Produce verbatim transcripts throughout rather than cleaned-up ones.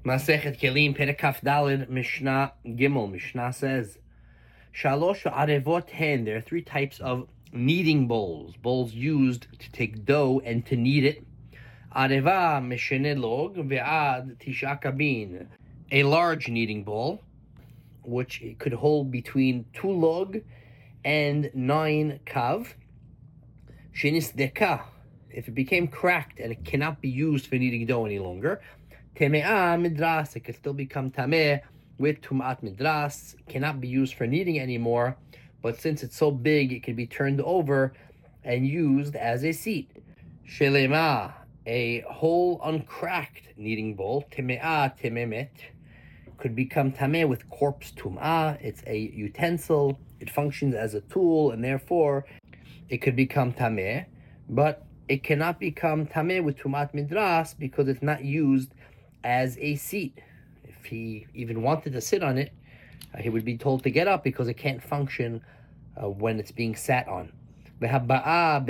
Masechet Kelim, Perek Kaf Daled, Mishnah Gimel. Mishnah says, Shalosh arevot hen. There are three types of kneading bowls, bowls used to take dough and to knead it. Areva meshene log ve'ad tisha kabin. A large kneading bowl, which could hold between two log and nine kav. Shenis deka. If it became cracked and it cannot be used for kneading dough any longer, Teme'ah midras, it could still become tameh with tumat midras. It cannot be used for kneading anymore, but since it's so big, it can be turned over and used as a seat. Shelema, a whole uncracked kneading bowl, teme'ah tememet, could become tameh with corpse tum'ah. It's a utensil. It functions as a tool, and therefore it could become tameh, but it cannot become tameh with tumat midras because it's not used as a seat. If he even wanted to sit on it, uh, he would be told to get up because it can't function uh, when it's being sat on. A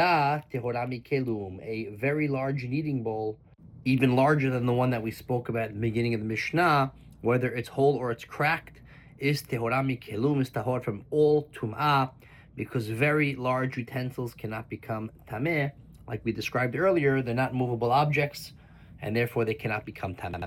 very large kneading bowl, even larger than the one that we spoke about at the beginning of the Mishnah, whether it's whole or it's cracked, is tehora mikelum, is tahor from all tum'ah, because very large utensils cannot become tameh. Like we described earlier, they're not movable objects, and therefore they cannot become tameh.